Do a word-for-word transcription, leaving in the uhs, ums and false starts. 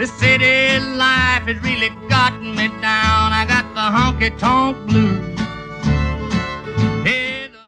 The city life has really gotten me down. I got the honky-tonk blues.